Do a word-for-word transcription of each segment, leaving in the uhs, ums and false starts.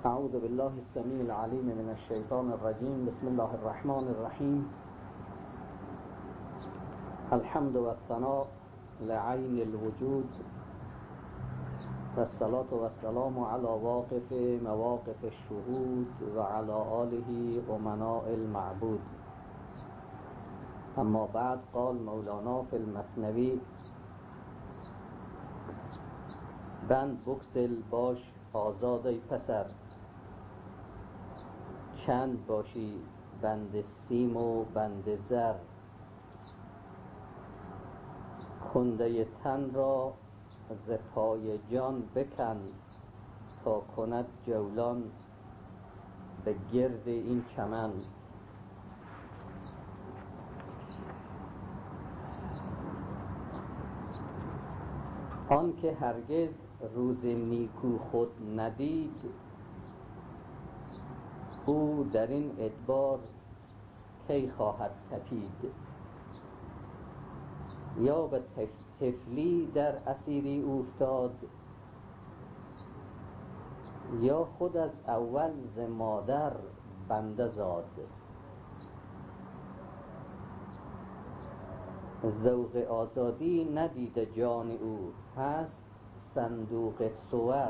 اعوذ بالله السمیع العلیم من الشیطان الرجیم. بسم الله الرحمن الرحیم. الحمد والثناء لعین الوجود والصلاة والسلام على واقف مواقف الشهود وعلى آله امناء المعبود. اما بعد، قال مولانا فی المثنوی: بند بگسل باش آزاد ای پسر، چند باشی بند سیم و بند زر. کنده تن را ز پای جان بکن، تا کند جولان به گرد این چمن. آن که هرگز روز نیکو خود ندید، او در این ادبار کی خواهد تپید. یا به طفلی در اسیری اوفتاد، یا خود از اول ز مادر بنده زاد. ذوق آزادی ندیده جان او، هست صندوق صور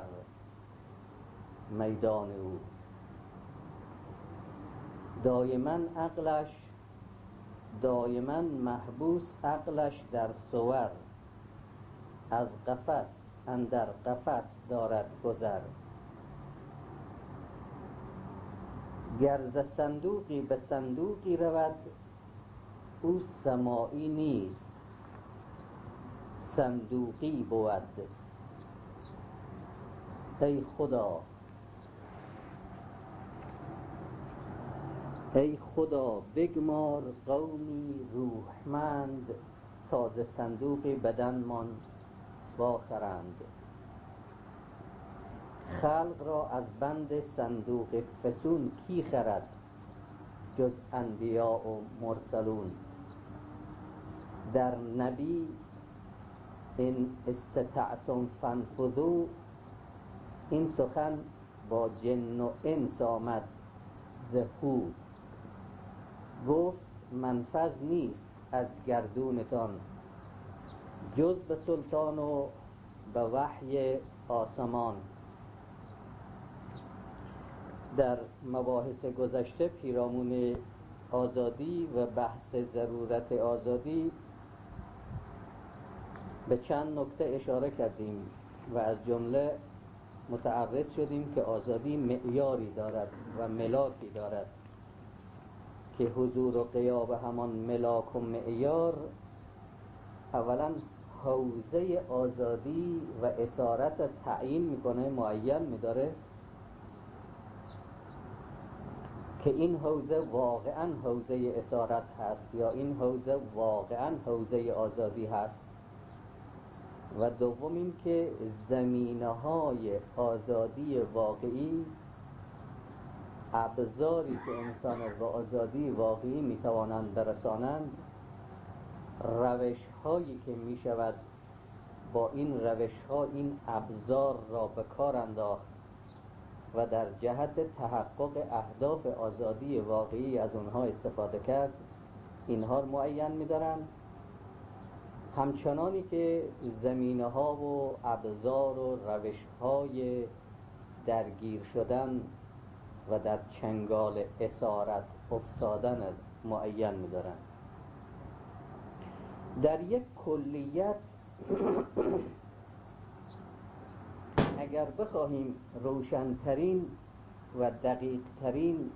میدان او. دایما عقلش دایما محبوس عقلش در صور، از قفس اندر قفس دارد گذر. گر ز صندوقی به صندوقی رود، او سماعی نیست صندوقی بود. ای خدا ای خدا بگمار قومی روحمند، تا ز صندوق بدنمان واخرند. خلق را از بند صندوق فسون کی خرد، جز انبیاء و مرسلون. در نبی ان استطعتم فانفذوا، این سخن با جن و انس آمد ز هو. گفت منفذ نیست از گردونتان، جز به سلطان و به وحی آسمان. در مباحث گذشته پیرامون آزادی و بحث ضرورت آزادی به چند نکته اشاره کردیم و از جمله متعرض شدیم که آزادی معیاری دارد و ملاکی دارد، که حضور و غیاب همان ملاک و معیار اولا حوزه آزادی و اسارت تعیین میکنه، معین میداره که این حوزه واقعا حوزه اسارت هست یا این حوزه واقعا حوزه آزادی هست. و دوم این که زمینه های آزادی واقعی، ابزاری که انسان را به آزادی واقعی میتوانند برسانند، روش هایی که میشود با این روش ها این ابزار را به کار انداخت و در جهت تحقق اهداف آزادی واقعی از اونها استفاده کرد، اینها را معین می‌دارند. همچنانی که زمینه ها و ابزار و روش های درگیر شدن و در چنگال اسارت افتادن معین می‌دارند. در یک کلیت اگر بخواهیم روشن‌ترین و دقیق‌ترین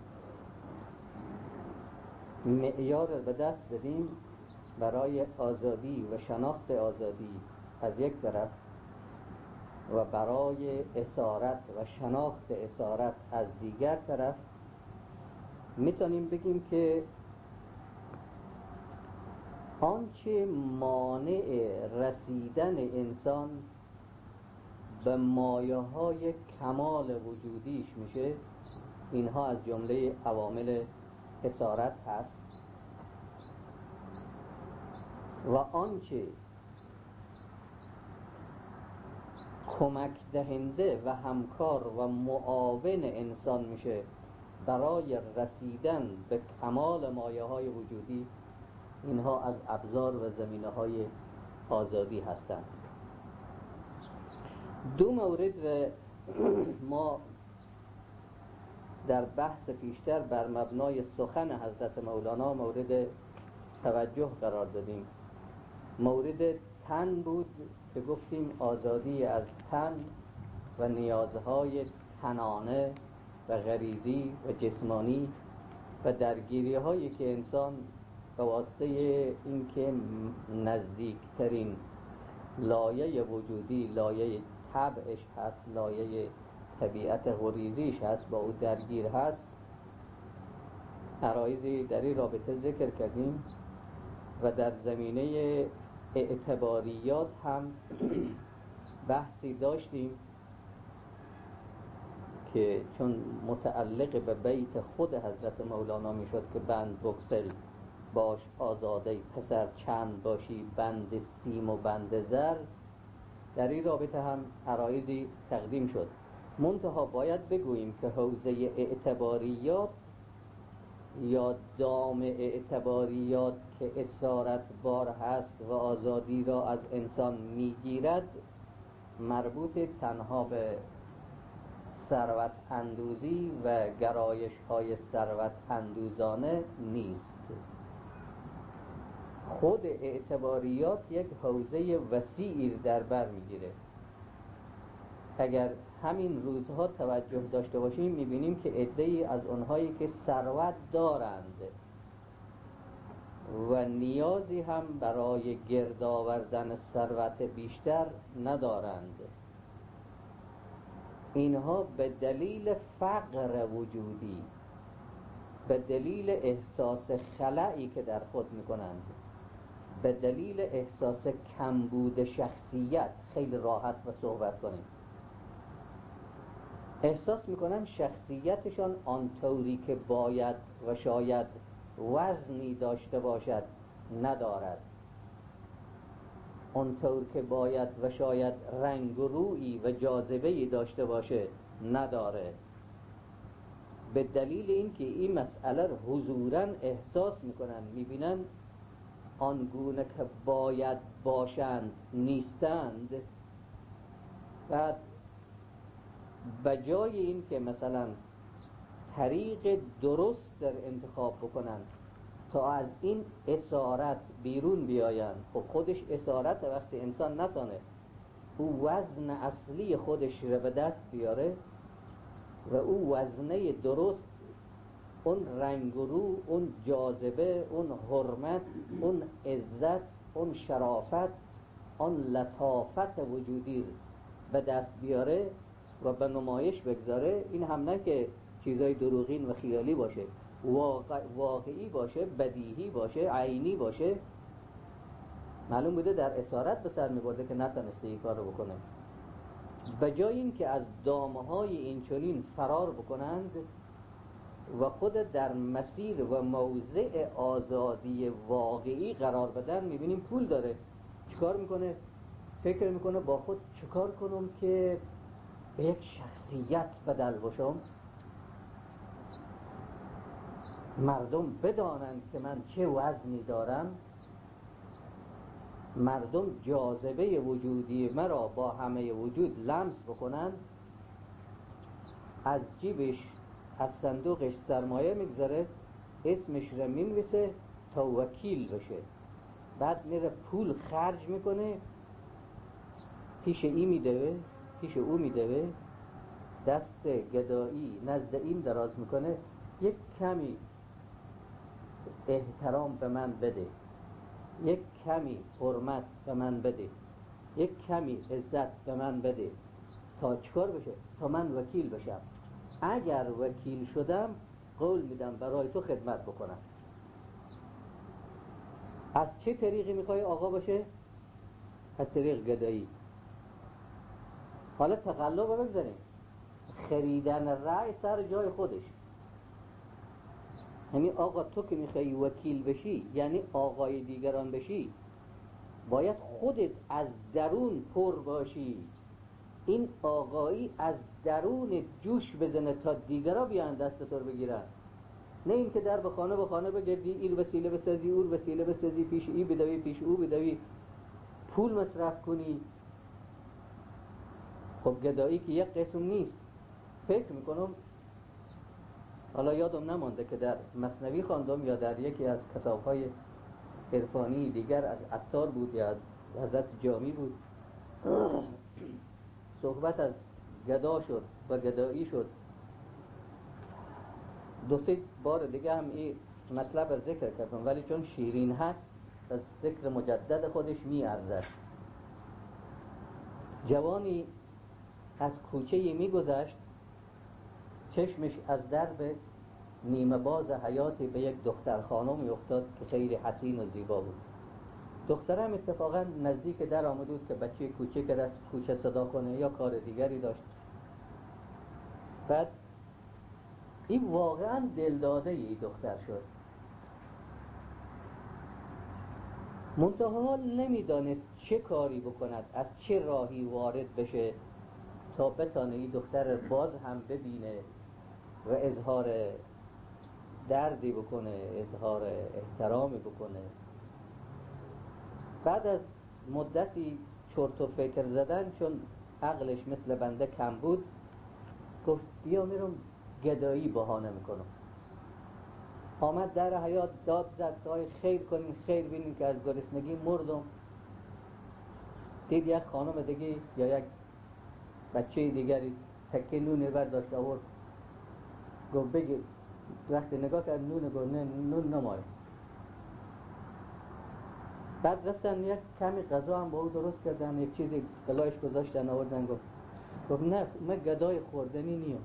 معیار به دست بدیم برای آزادی و شناخت آزادی از یک طرف، و برای اسارت و شناخت اسارت از دیگر طرف، میتونیم بگیم که آنچه مانع رسیدن انسان به مایه های کمال وجودیش میشه، اینها از جمله عوامل اسارت هست. و آنچه کمک دهنده و همکار و معاون انسان میشه برای رسیدن به کمال مایه های وجودی، اینها از ابزار و زمینه های آزادی هستند. دو مورد ما در بحث پیشتر بر مبنای سخن حضرت مولانا مورد توجه قرار دادیم. مورد تن بود که گفتیم آزادی از تن و نیازهای تنانه و غریزی و جسمانی و درگیری هایی که انسان به واسطه اینکه نزدیکترین لایه وجودی لایه طبعش هست، لایه طبیعت غریزیش هست، با او درگیر هست، عرایضی در این رابطه ذکر کردیم و در زمینه اعتباریات هم بحثی داشتیم که چون متعلق به بیت خود حضرت مولانا می شد که بند بگسل باش آزاده پسر چند باشی بند سیم و بند زر، در این رابطه هم عرایضی تقدیم شد. منتها باید بگوییم که حوزه اعتباریات یا دام اعتباریات که اسارت بار هست و آزادی را از انسان میگیرد مربوط تنها به ثروت اندوزی و گرایش های ثروت اندوزانه نیست. خود اعتباریات یک حوزه وسیعی در بر میگیره. اگر همین روزها توجه داشته باشیم میبینیم که عده‌ای از اونهایی که ثروت دارند و نیازی هم برای گرد آوردن ثروت بیشتر ندارند، اینها به دلیل فقر وجودی، به دلیل احساس خلایی که در خود میکنند، به دلیل احساس کمبود شخصیت، خیلی راحت و صحبت کنیم، احساس میکنن شخصیتشان آنطوری که باید و شاید وزنی داشته باشد ندارد، آنطور که باید و شاید رنگ و رویی و جاذبه‌ای داشته باشه نداره. به دلیل اینکه این مسئله رو حضوراً احساس میکنن، میبینن آنگونه که باید باشند نیستند، بعد بجای این که مثلا طریق درست در انتخاب بکنن تا از این اسارت بیرون بیاین، خب خودش اسارت وقتی انسان نتانه او وزن اصلی خودش رو به دست بیاره و او وزنه درست، اون رنگ و رو، اون جاذبه، اون حرمت، اون عزت، اون شرافت، اون لطافت وجودی به دست بیاره و به نمایش بگذاره، این هم نه که چیزای دروغین و خیالی باشه، واقع، واقعی باشه، بدیهی باشه، عینی باشه. معلوم بوده در اسارت به سر میبرده که نتونسته این کار رو بکنه. به جای این که از دامهای این چنین فرار بکنند و خود در مسیر و موضع آزادی واقعی قرار بدن، میبینیم پول داره، چیکار میکنه؟ فکر میکنه با خود چیکار کنم که به یک شخصیت بدل باشم، مردم بدانند که من چه وزنی دارم، مردم جاذبه وجودی مرا با همه وجود لمس بکنند، از جیبش از صندوقش سرمایه میگذاره، اسمش رو مینویسه تا وکیل بشه، بعد میره پول خرج میکنه، پیش ای میدوه، پیش او میدوه، دست گدایی نزد این دراز میکنه، یک کمی احترام به من بده، یک کمی حرمت به من بده، یک کمی عزت به من بده، تا چکار بشه؟ تا من وکیل بشم. اگر وکیل شدم قول میدم برای تو خدمت بکنم. از چه طریقی میخوای آقا باشه؟ از طریق گدایی. حالا تقلب رو بگذاریم، خریدن رأی سر جای خودش، یعنی آقا تو که میخوای وکیل بشی، یعنی آقای دیگران بشی، باید خودت از درون پر باشی، این آقایی از درون جوش بزنه تا دیگرها بیان دست تو رو بگیرن، نه این که در به خانه به خانه بگردی، این وسیله بسازی، اون وسیله بسازی، پیش ای بدوی پیش او بدوی، پول مصرف کنی. خب گدایی که یک قسم نیست. فکر میکنم حالا یادم نمانده که در مثنوی خواندم یا در یکی از کتاب‌های عرفانی دیگر از عطار بود یا از حضرت جامی بود، صحبت از گدا شد و گدایی شد. دو سه بار دیگه هم این مطلب رو ذکر کردم، ولی چون شیرین هست از ذکر مجدد خودش می ارزد. جوانی از کوچه می گذشت، چشمش از درب نیمه باز حیاتی به یک دختر خانم می افتاد که خیلی حسین و زیبا بود. دخترم اتفاقا نزدیک در آمد بود که بچه کوچه که از کوچه صدا کنه یا کار دیگری داشت. بعد این واقعا دلداده ای دختر شد، منتها نمیدانست چه کاری بکند، از چه راهی وارد بشه تا بتانه این دختر باز هم ببینه و اظهار دردی بکنه، اظهار احترامی بکنه. بعد از مدتی چرت و فکر زدن، چون عقلش مثل بنده کم بود، گفت بیا میرم گدایی بهانه میکنم. آمد در حیاط داد زد که های خیر کنین، خیر بینین که از گرسنگی مردم. دید یک خانم دیگه یا یک بچه دیگری تکه نون برداشت آورد، گفت بگیر. وقتی نگاه کرد نون، گفت نه نون نماید. بعد رفتن یک کمی غذا هم با او درست کردن، یک چیزی گلایش گذاشتن آوردن، گفت گفت نه من گدای خوردنی نیم.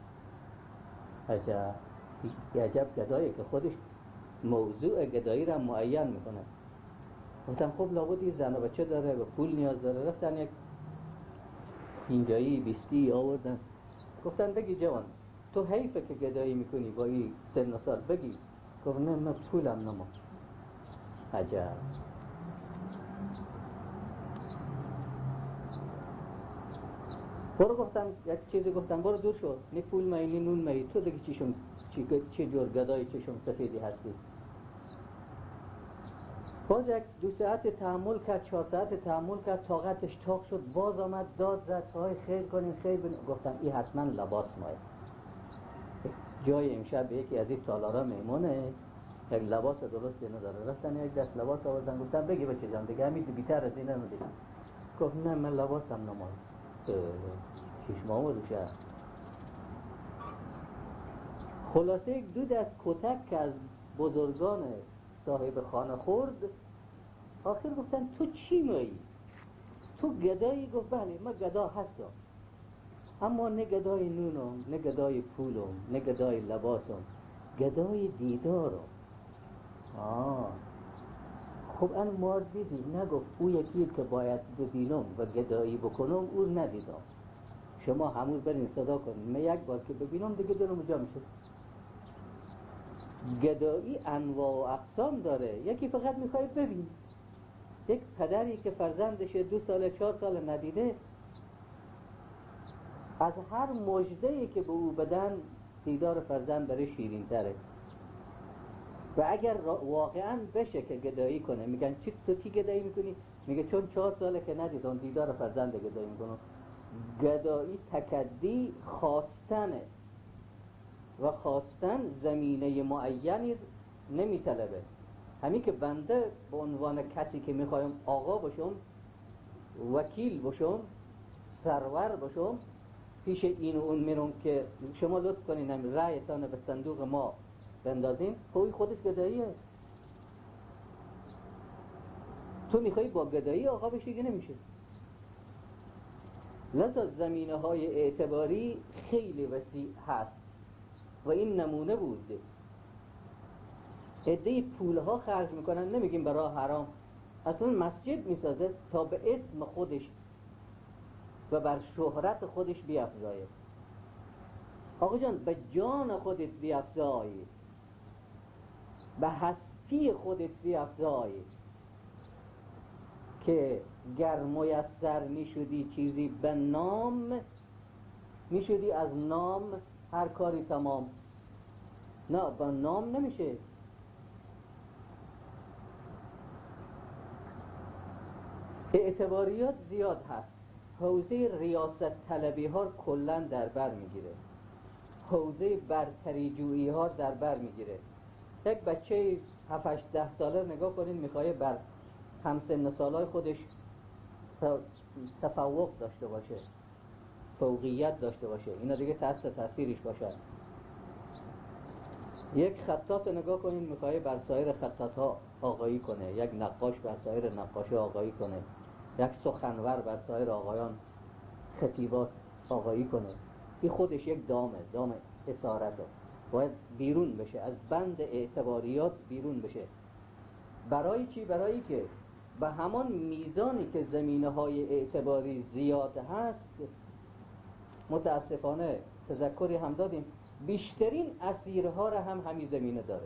عجب، عجب گدایی که خودش موضوع گدایی را معین میکنه. گفتم خب لابد این زن و بچه داره و پول نیاز داره. رفتن یک اینجایی بیستی آوردن، گفتن بگی جوان تو حیفه که گدایی میکنی با این سن و سال، بگی. گفت نه من پولم نما. عجب. برو گفتم یک چیزی گفتم برو دور شو، نی پول مایی نی نون مایی، تو دیگه چیشم چی چه جور گدای چشم سفیدی هستی. باز یک دو ساعت تحمل کرد، چهار ساعت تحمل کرد، طاقتش تاق شد، باز آمد داد زد های خیر کنین خیر بینین. گفتم این حتما لباس مایه، جای امشب یکی از این تالارا میمونه، یک لباس درستی نداره. رفتن یک دست لباس آوردن، گفتم بگی بچه جان دیگه همین بیتر از این نمیدی. گفت نه من لباسم نماز. چشمامو روشه. خلاصه یک دو دست کتک که از بزرگان صاحب خانه خورد، آخر گفتن تو چی مایی؟ تو گدایی؟ گفت بله من گدا هستم، اما نه گدای نونم، نه گدای پولم، نه گدای لباسم، گدای دیدارم. آه خب ان مار دیدی؟ نگفت او یکی که باید ببینم و گدایی بکنم او ندیدم. شما همون برین صدا کنین، من یک بار که ببینم دیگه دلم جا میشه. گدایی انواع و اقسام داره. یکی فقط میخوای ببین. یک پدری که فرزندش دو سال چهار سال ندیده، از هر مژده‌ای که به او بدن دیدار فرزند برای شیرین تره. و اگر واقعا بشه که گدایی کنه، میگن چی تو چی گدایی میکنی؟ میگه چون چهار ساله که ندیدم دیدار فرزند گدایی میکنم. گدایی تکدی خواستنه و خواستن زمینه معینی نمیطلبه. همین که بنده به عنوان کسی که میخوایم آقا باشم، وکیل باشم، سرور باشم، پیش این و اون میرم که شما لطف کنین هم رأیتان به صندوق ما بندازین، خودی خودش گداییه. تو میخوایی با گدایی آقا بشی که نمیشه. لذا زمینه های اعتباری خیلی وسیع هست و این نمونه بود. عده‌ای پولها خرج میکنن، نمیگیم برای حرام، اصلا مسجد میسازه تا به اسم خودش و بر شهرت خودش بیافزایه. آقا جان به جان خودت بیافزای، به هستی خودت بیافزای که گر میسر میشدی چیزی به نام، میشدی از نام هر کاری تمام. نه، به نام نمیشه. اعتباریات زیاد هست. حوزه ریاست طلبی ها کلن در بر میگیره، حوزه برتری جویی ها در بر میگیره. یک بچه هفت هشت ده ساله نگاه کنین، میخواه بر همسن سالای خودش تفوق داشته باشه، فوقیت داشته باشه، اینا دیگه تحت تاثیرش باشه. یک خطاط نگاه کنین، میخواه بر سایر خطاط ها آقایی کنه، یک نقاش بر سایر نقاشی آقایی کنه، یک سخنور بر سایر آقایان خطیبات آقایی کنه. این خودش یک دامه، دام اسارته، باید بیرون بشه، از بند اعتباریات بیرون بشه. برای چی؟ برای که به همان میزانی که زمینه های اعتباری زیاد هست، متاسفانه تذکری هم دادیم، بیشترین اسیرها را هم همین زمینه داره.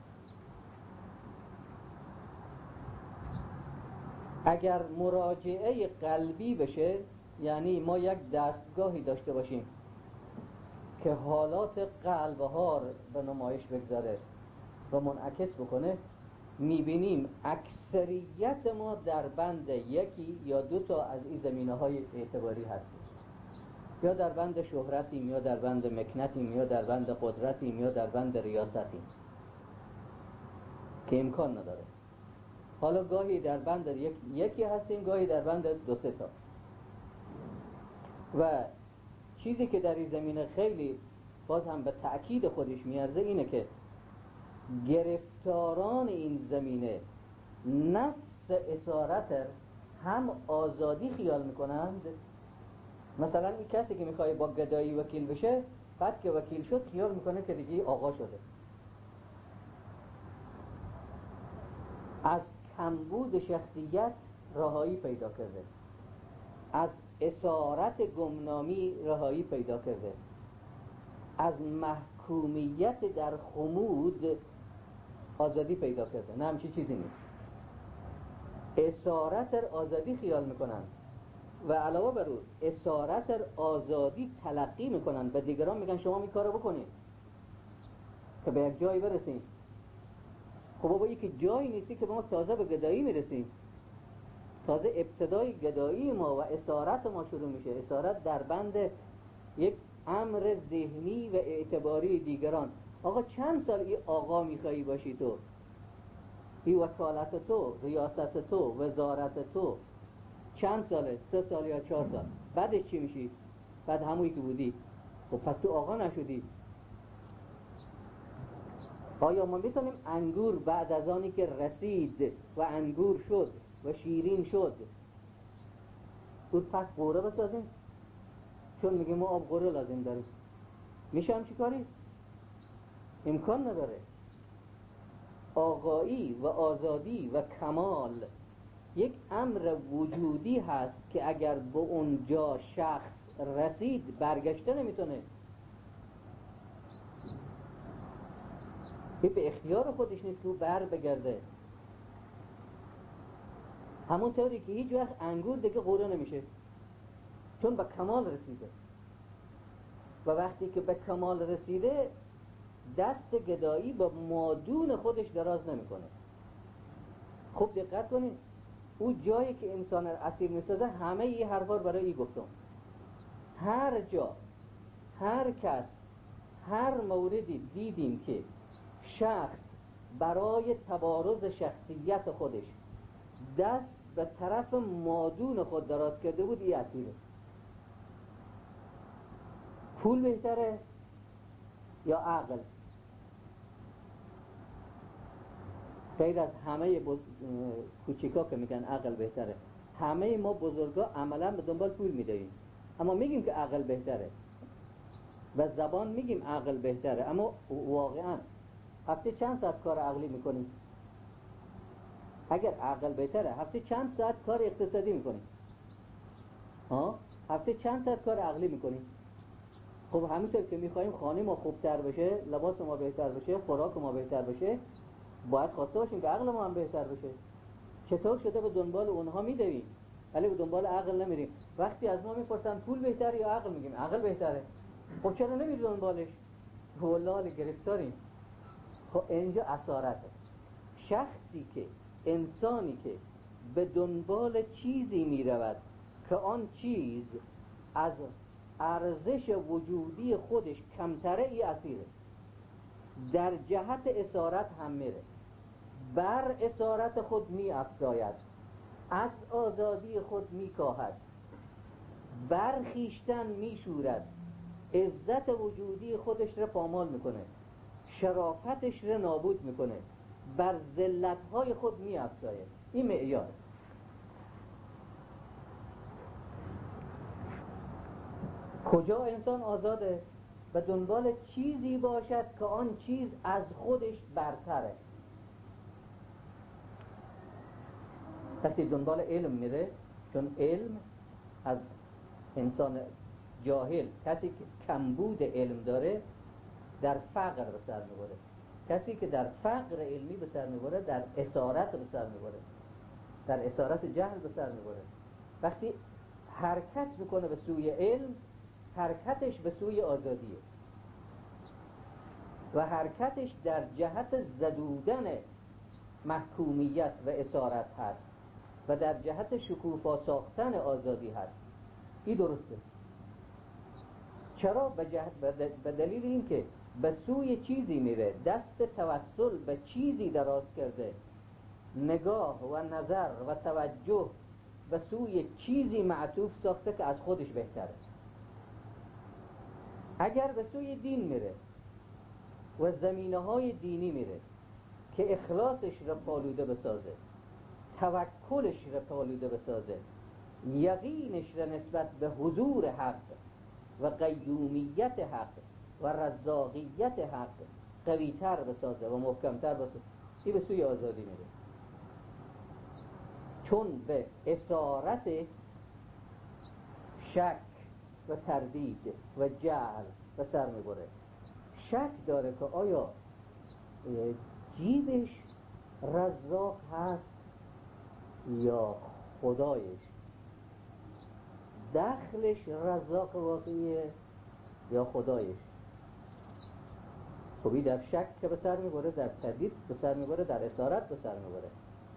اگر مراجعه قلبی بشه، یعنی ما یک دستگاهی داشته باشیم که حالات قلبها به نمایش بگذاره و منعکس بکنه، میبینیم اکثریت ما در بند یکی یا دو تا از این زمینه های اعتباری هستیم. یا در بند شهرتیم، یا در بند مکنتیم، یا در بند قدرتیم، یا در بند ریاستیم که امکان نداره. حالا گاهی در بند یک، یکی هستیم، گاهی در بند دو سه تا. و چیزی که در این زمینه خیلی باز هم به تأکید خودش میارزه اینه که گرفتاران این زمینه نفس اسارت هم آزادی خیال میکنند. مثلا این کسی که میخواد با گدایی وکیل بشه، بعد که وکیل شد خیال میکنه که دیگه آقا شده. از کمبود شخصیت رهایی پیدا کرده، از اسارت گمنامی رهایی پیدا کرده، از محکومیت در خمود آزادی پیدا کرده. نه همچی چیزی نیست. اسارت آزادی خیال میکنن و علاوه بر اون اسارت آزادی تلقی میکنن، به دیگران میگن شما این کارو بکنید که به یک جایی برسیم. خب بابا این که جایی نیستی که ما تازه به گدایی میرسیم، تازه ابتدای گدایی ما و اسارت ما شروع میشه. اسارت در بند یک امر ذهنی و اعتباری دیگران. آقا چند سال این آقا میخوایی باشی تو؟ این وکالت تو، ریاست تو، وزارت تو چند ساله؟ سه سال یا چهار سال؟ بعدش چی میشی؟ بعد همونی که بودی. خب پس تو آقا نشدی. آیا ما میتونیم انگور بعد از آنی که رسید و انگور شد و شیرین شد اون پس قوره بسازیم؟ چون میگه ما آب قوره لازم داریم. میشه هم چی کاری؟ امکان نداره. آقایی و آزادی و کمال یک امر وجودی هست که اگر به اونجا شخص رسید برگشته نمیتونه. به اختیار خودش نیست که بر بگرده. همون طوری که هیچ وقت انگور دیگه قوره نمیشه، چون به کمال رسیده. و وقتی که به کمال رسیده دست گدایی با مادون خودش دراز نمیکنه. خوب دقت کنید، او جایی که انسان اسیر میسازه همه این حرفا برای این گفتم. هر جا، هر کس، هر موردی دیدیم که شخص برای تبارز شخصیت خودش دست به طرف مادون خود دراز کرده بود، این اسیره. پول بهتره یا عقل؟ غیر از همه بز... کوچیکا که میگن عقل بهتره، همه ما بزرگا عملا به دنبال پول میدهیم، اما میگیم که عقل بهتره و زبان میگیم عقل بهتره، اما واقعا هفته چند ساعت کار عقلی میکنیم؟ اگر عقل بهتره هفته چند ساعت کار اقتصادی میکنیم؟ ها؟ هفته چند ساعت کار عقلی میکنیم؟ خب همینطور که میخوایم خانه ما خوبتر بشه، لباس ما بهتر بشه، خوراک ما بهتر بشه، باید خواسته باشیم که عقل ما هم بهتر بشه. چطور شده به دنبال اونها میدویم؟ ولی به دنبال عقل نمیریم. وقتی از ما میپرسن پول بهتره یا عقل، میگیم عقل بهتره. خب چرا نمیری دنبالش؟ والله گرفتاریم. خب اینجا اسارته. شخصی که انسانی که به دنبال چیزی میرود که آن چیز از ارزش وجودی خودش کمتره، ای اسیره. در جهت اسارت هم میره، بر اسارت خود می افزاید، از آزادی خود می کاهد، بر خویشتن می شورد، عزت وجودی خودش را پامال میکنه، شرافتش را نابود میکنه، بر ذلت‌های خود می افزاید. این معیار. کجا انسان آزاده؟ به دنبال چیزی باشد که آن چیز از خودش برتره. وقتی دنبال علم میره، چون علم از انسان جاهل، کسی که کمبود علم داره، در فقر به سر میبره. کسی که در فقر علمی به سر میبره، در اسارت به سر میبره، در اسارت جهل به سر میبره. وقتی حرکت میکنه به سوی علم، حرکتش به سوی آزادیه و حرکتش در جهت زدودن محکومیت و اسارت هست و در جهت شکوفا ساختن آزادی هست. این درسته. چرا؟ به, جهت به دلیل این که به سوی چیزی میره، دست توسل به چیزی دراز کرده، نگاه و نظر و توجه به سوی چیزی معطوف ساخته که از خودش بهتره. اگر به سوی دین میره و زمینه های دینی میره که اخلاصش را پالوده بسازه، توکلش را پالوده بسازه، یقینش را نسبت به حضور حق و قیومیت حق و رزاقیت حق قویتر بسازه و محکمتر بسازه، این به سوی آزادی میره. چون به اسارت شک و تردید و جهل به سر میبره. شک داره که آیا جیبش رزاق هست یا خدایش، دخلش رزاق واقعیه یا خدایش. خبی در شک که به سر میبره، در تردید به سر میبره، در اسارت به سر میبره.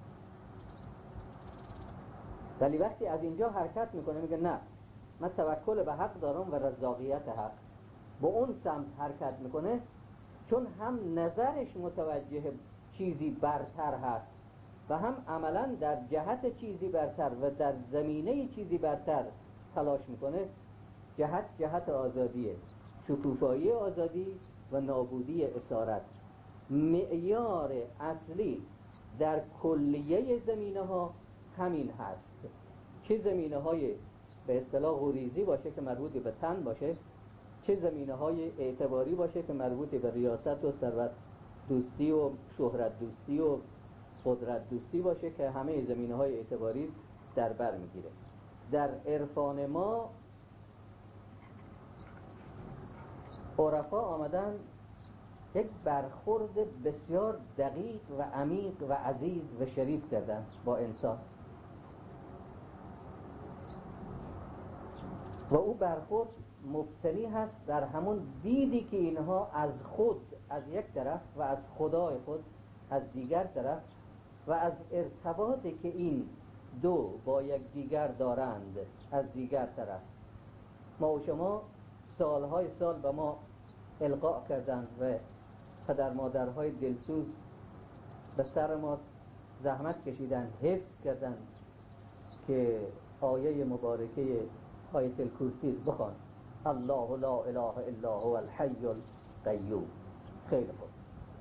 ولی وقتی از اینجا حرکت میکنه، میگه نه، من توکل به حق دارم و رزاقیت حق، با اون سمت حرکت میکنه، چون هم نظرش متوجه چیزی برتر هست و هم عملا در جهت چیزی برتر و در زمینه چیزی برتر تلاش میکنه. جهت جهت آزادیه، شکوفایی آزادی و نابودی اسارت. معیار اصلی در کلیه زمینه ها همین هست. چه زمینه های به اصطلاح غریزی باشه که مربوط به تن باشه، چه زمینه های اعتباری باشه که مربوط به ریاست و ثروت دوستی و شهرت دوستی و قدرت دوستی باشه که همه زمینه های اعتباری در بر میگیره. در عرفان ما عرفا آمدن یک برخورد بسیار دقیق و عمیق و عزیز و شریف کردن با انسان و او برخورد مبتنی هست در همون دیدی که اینها از خود از یک طرف و از خدای خود از دیگر طرف و از ارتباطی که این دو با یک دیگر دارند از دیگر طرف. ما و شما سالهای سال به ما القا کردند و پدر مادرهای دلسوز به سر ما زحمت کشیدن، حفظ کردن که آیه مبارکه آیه الکرسی بخوان، الله لا اله الا هو الحی القیوم. خیلی خوب.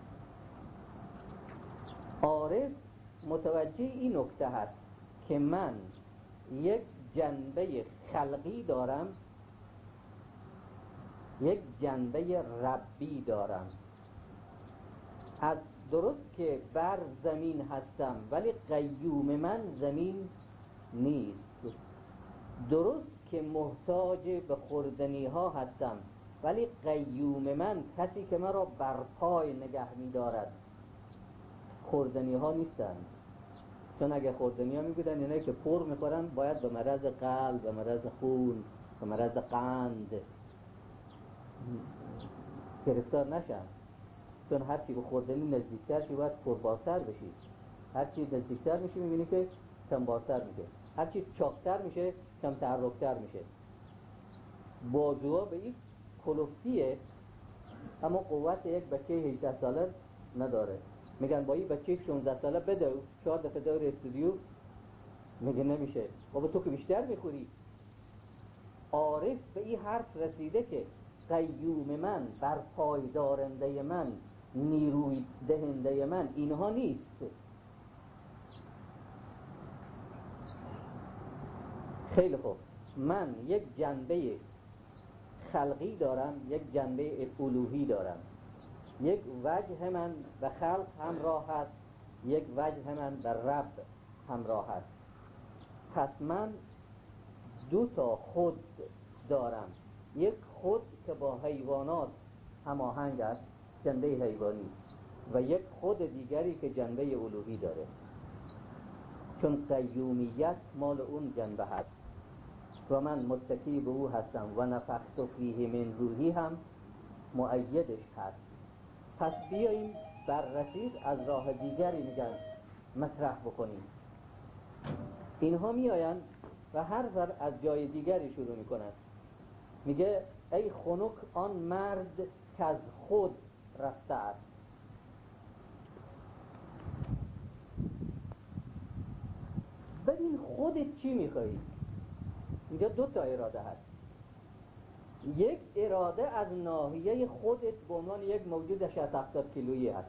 عارف متوجه این نکته هست که من یک جنبه خلقی دارم، یک جنبه ربی دارم. از درست که بر زمین هستم ولی قیوم من زمین نیست. درست که محتاج به خوردنی ها هستم ولی قیوم من، کسی که مرا بر پای نگه می دارد، خوردنی ها نیستند. چون اگه خوردنی ها میبودن اینایی که پر میخورن باید به مرض قلب، به مرض خون، به مرض قند گرفتار نشن. چون هرچی به خوردنی نزدیکتر شی باید پربارتر بشی، هرچی نزدیکتر میشی میبینی که کمبارتر میشه، هرچی چاقتر میشه کم تحرکتر میشه. بازوها به این کلفتیه اما قوت یک بچه هجده ساله نداره. میگن با این بچه شانزده ساله بدو چهار دفعه دور استودیو، میگه نمیشه. بابا تو که بیشتر میخوری. عارف به این حرف رسیده که قیوم من، بر پایدارنده من، نیروی دهنده من اینها نیست. خیلی خوب، من یک جنبه خلقی دارم، یک جنبه الوهی دارم. یک وجه من به خلق همراه هست، یک وجه من به رب همراه هست. پس من دو تا خود دارم، یک خود که با حیوانات هماهنگ است، جنبه حیوانی، و یک خود دیگری که جنبه الوهی داره. چون قیومیت مال اون جنبه هست و من متکی به او هستم و نفخت فیه من روحی هم مؤیدش هست. پس بیاییم بررسی از راه دیگری میگن مطرح بکنیم. اینها میآیند و هر بر از جای دیگری شروع میکنند. میگه ای خنک آن مرد که از خود رسته است. ببین خودت چی میخوایی؟ اینجا دو تا اراده هست. یک اراده از ناحیه خودت به عنوان یک موجود شصت هفتاد کیلویی هست.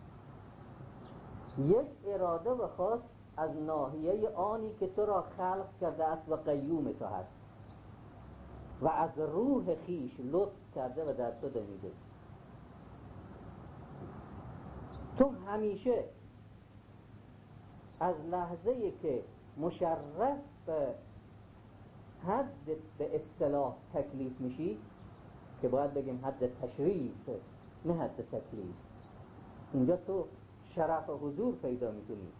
یک اراده و خواست از ناحیه آنی که تو را خلق کرده است و قیوم تو هست و از روح خیش لطف کرده و در تو دمیده. تو همیشه از لحظه‌ای که مشرف به حد به اصطلاح تکلیف میشی، که باید بگیم حد تشریف نه حد تکلیف، اینجا تو شرف و حضور پیدا میکنی.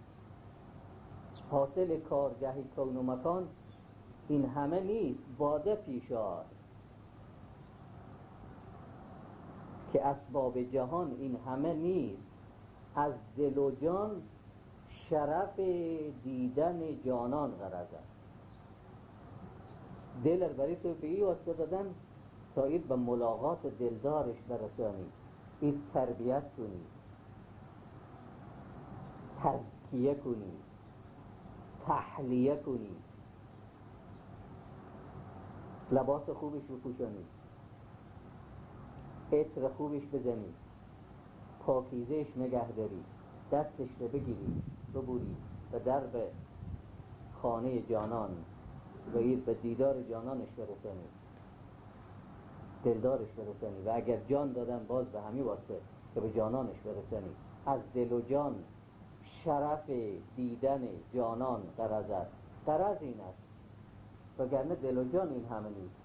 حاصل کارگهی کون و مکان این همه نیست، باده پیشار که اسباب جهان این همه نیست. از دل و جان شرف دیدن جانان غرض است. دل برای تو به این واسطه دادن تا اید به ملاقات دلدارش برسانی، اید تربیت کنی، تزکیه کنی، تحلیه کنی، لباس خوبش بپوشانی، عطر خوبش بزنی، پاکیزهش نگه داری، دستش رو بگیری ببری و درب خانه جانان و اید به دیدار جانانش برسانی، دلدارش برسانی. و اگر جان دادن باز به همین واسطه که به جانانش برسانی. از دل و جان شرف دیدن جانان غرض است. غرض این است، وگرنه دل و جان این همه نیست.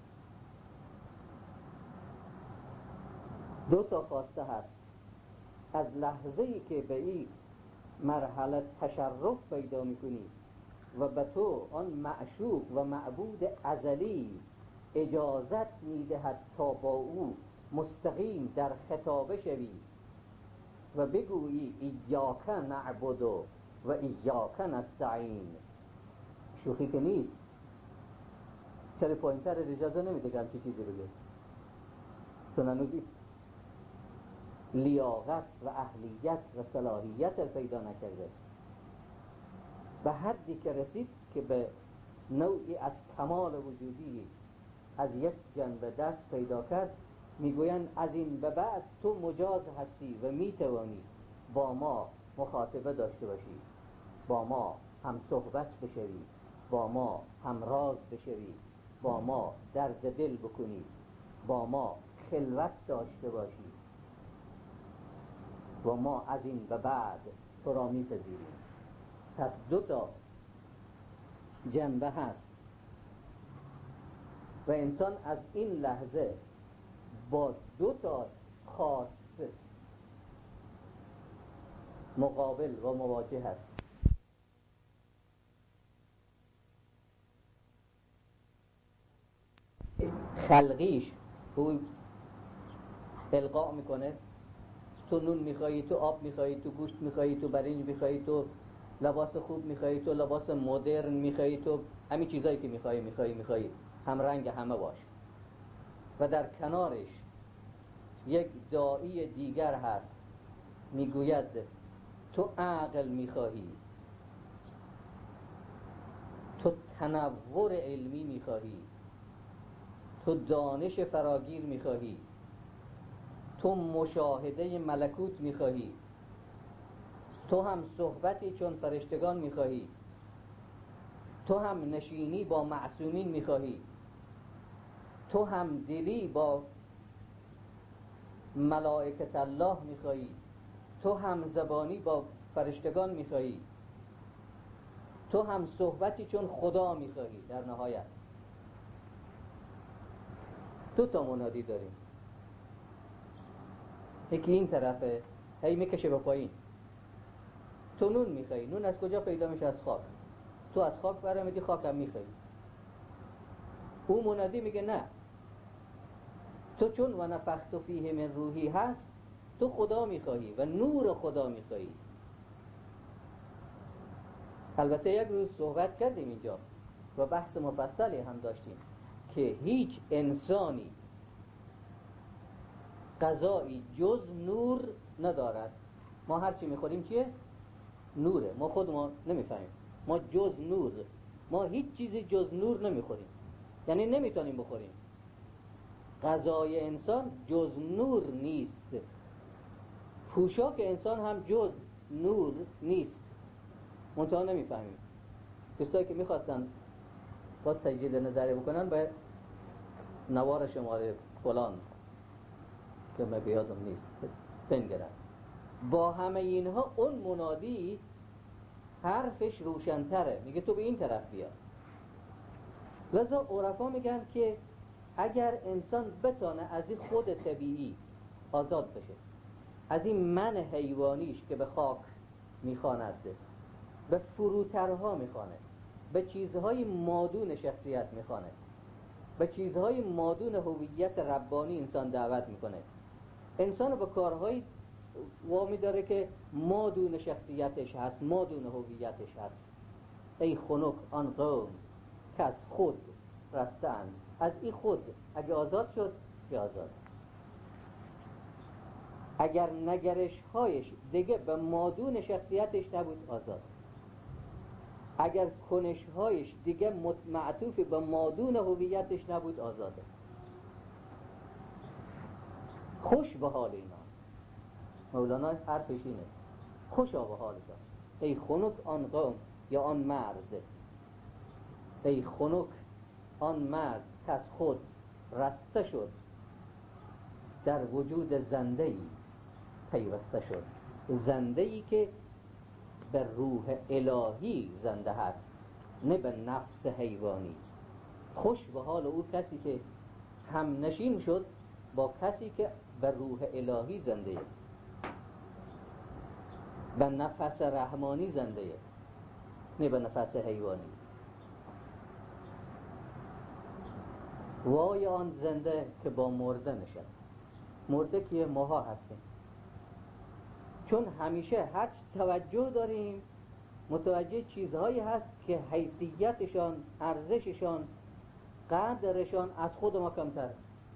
دو تا خواسته هست. از لحظه‌ای که به این مرحله تشرف پیدا می‌کنی و به تو آن معشوق و معبود ازلی اجازت می‌دهد تا با او مستقیم در خطابه شوی و بگویی ایاک نعبد و ایاک نستعین. شوخی که نیست. چرا پایین‌تر اجازه نمیده که همچی چیزی بگه؟ چون هنوز لیاقت و اهلیت و صلاحیت پیدا نکرده. به حدی که رسید که به نوعی از کمال وجودی از یک جنبه دست پیدا کرد، میگویند از این به بعد تو مجاز هستی و میتوانی با ما مخاطبه داشته باشی، با ما هم صحبت بشوی، با ما هم راز بشوی، با ما درد دل بکنی، با ما خلوت داشته باشی و ما از این به بعد تو را میپذیریم. پس دو تا جنبه هست و انسان از این لحظه با دو تا خواست مقابل و مواجه هست. خلقیش او القا میکنه. تو نون میخوایی، تو آب میخوایی، تو گوشت میخوایی، تو برنج میخوایی، تو لباس خوب میخوایی، تو لباس مدرن میخوایی، تو همین چیزایی که میخوایی میخوایی میخوایی هم رنگ همه باش. و در کنارش یک داعی دیگر هست میگوید تو عقل میخواهی، تو تنوع علمی میخواهی، تو دانش فراگیر میخواهی، تو مشاهده ملکوت میخواهی، تو هم صحبتی چون فرشتگان میخواهی، تو هم نشینی با معصومین میخواهی، تو هم دلی با ملائکت الله میخواهی، تو هم زبانی با فرشتگان میخواهی، تو هم صحبتی چون خدا میخواهی. در نهایت دو تا منادی داریم، یکی این طرفه هی میکشه به پایین. تو نون میخوایی، نون از کجا پیدا میشه؟ از خاک. تو از خاک برآمدی، خاک هم میخوایی. اون منادی میگه نه، تو چون و نفخت فیه من روحی هست، تو خدا میخواهی و نور خدا میخواهی. البته یک روز صحبت کردیم اینجا و بحث مفصلی هم داشتیم که هیچ انسانی غذایی جز نور ندارد. ما هر چی میخوریم چیه؟ نوره. ما خود ما نمیفهمیم، ما جز نور، ما هیچ چیزی جز نور نمیخوریم، یعنی نمیتونیم بخوریم. غذای انسان جز نور نیست، پوشاک انسان هم جز نور نیست. منتها نمیفهمیم. دوستایی که میخواستن با تجدید نظری بکنن به نوار شماره فلان که من بیادم نیست بنگرن. با همه اینها اون منادی حرفش روشن‌تره، میگه تو به این طرف بیا. لذا عرفا میگن که اگر انسان بتانه از این خود طبیعی آزاد بشه، از این من حیوانیش که به خاک میخواند، به فروترها میخوانه، به چیزهای مادون شخصیت میخوانه، به چیزهای مادون هویت ربانی انسان دعوت میکنه، انسان به کارهای وامی داره که مادون شخصیتش هست، مادون هویتش هست. ای خنک آن قوم که از خود رستند. از این خود اگه آزاد شد که آزاد. اگر نگرش هایش دیگه به مادون شخصیتش نبود آزاد. اگر کنش هایش دیگه معطوف به مادون هویتش نبود آزاده. خوش به حال اینا. مولانا حرفش اینه، خوشا به حالشان. ای خنک آن قوم یا آن مرد، ای خنک آن مرد که از خود رسته شد، در وجود زنده‌ای پیوسته شد. زنده‌ای که به روح الهی زنده هست، نه به نفس حیوانی. خوش به حال او کسی که هم نشین شد با کسی که به روح الهی زنده، به نفس رحمانی زنده، نه به نفس حیوانی. وای آن زنده که با مرده نشد. مرده که ماها هستیم، چون همیشه هر توجه داریم متوجه چیزهایی هست که حیثیتشان، ارزششان، قدرشان از خود ما کمتر.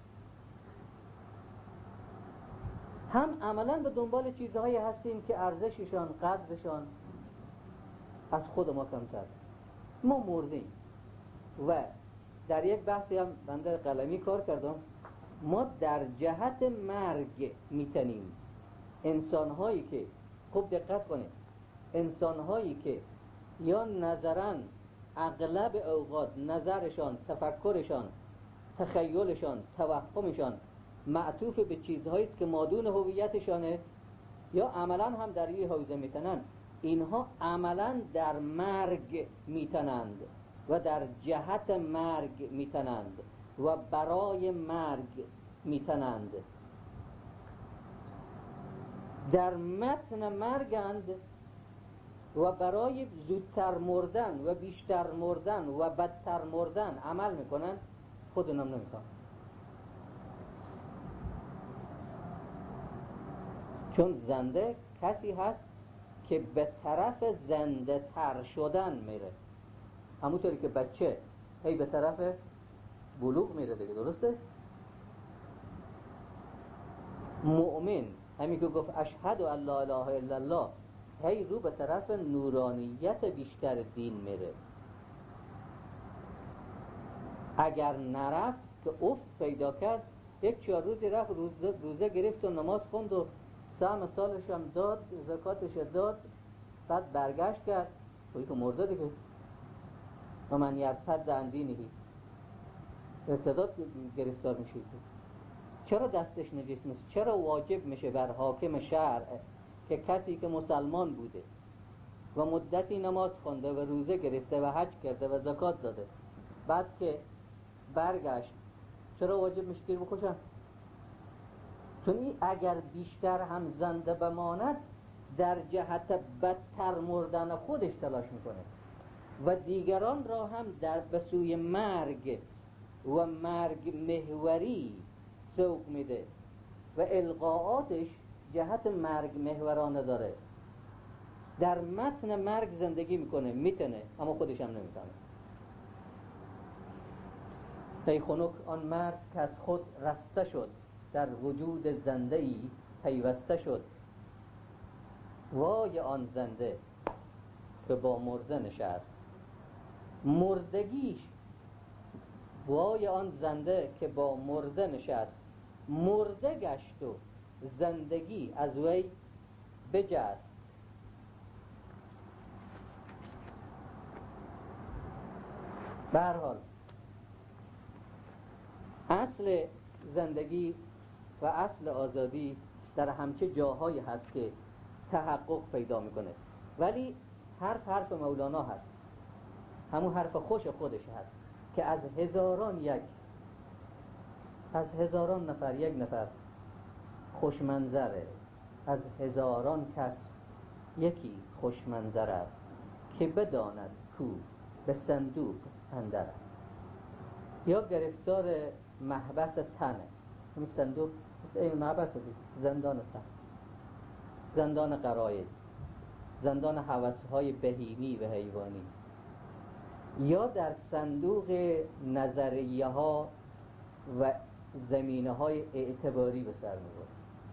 هم عملاً به دنبال چیزهایی هستیم که ارزششان، قدرشان از خود ما کمتر. ما مردیم و در یک بحثی هم بنده قلمی کار کردم، ما در جهت مرگ میتنیم. انسانهایی که، خوب دقت کنید، انسانهایی که یا نظراً اغلب اوقات نظرشان، تفکرشان، تخیلشان، توهمشان معطوف به چیزهایی است که مادون هویتشانه، یا عملاً هم در این حوزه میتنند، اینها عملاً در مرگ میتنند و در جهت مرگ میتنند و برای مرگ میتنند. در متن مرگند و برای زودتر مردن و بیشتر مردن و بدتر مردن عمل میکنن. خودمونم نمیخوام. چون زنده کسی هست که به طرف زنده تر شدن میره، همونطوری که بچه هی به طرف بلوغ میره دیگه، درسته؟ مؤمن همین که گفت اشهد ان لا اله الا الله هی رو به طرف نورانیت بیشتر دین میره. اگر نرفت که افت پیدا کرد، یک چهار روزی رفت روزه, روزه گرفت و نماز خوند و سهم سالش هم داد، زکاتش داد، بعد برگشت کرد، توی که مرده دیگه. و من یرتد عن دینه، ارتداد گرفتار میشه. چرا دستش نجس نیست؟ چرا واجب میشه بر حاکم شرع که کسی که مسلمان بوده و مدتی نماز خونده و روزه گرفته و حج کرده و زکات داده، بعد که برگشت چرا واجب میشه که بکشن؟ چون این اگر بیشتر هم زنده بماند در جهت بدتر مردن خودش تلاش میکنه و دیگران را هم در به سوی مرگ و مرگ محوری سوق میده و القاءاتش جهت مرگ محورانه داره. در متن مرگ زندگی میکنه، میتونه، اما خودش هم نمیتونه. ای خنک آن مرد که از خود رسته شد، در وجود زنده ای پیوسته شد. وای آن زنده که با مرده نشست، مردگیش. وای آن زنده که با مرده نشست، مرده گشت و زندگی از وی بجست. به هر حال اصل زندگی و اصل آزادی در همچه جاهایی هست که تحقق پیدا میکنه، ولی حرف حرف مولانا هست، همون حرف خوش خودش هست که از هزاران یک از هزاران نفر یک نفر خوشمنظره، از هزاران کس یکی خوشمنظر است که بداند کو به صندوق اندر است. یا گرفتار محبس تنه، این صندوق این محبس بود، زندان تن، زندان غرایز، زندان هوس‌های بهیمی و حیوانی، یا در صندوق نظریه ها و زمینه های اعتباری به سر می‌برد.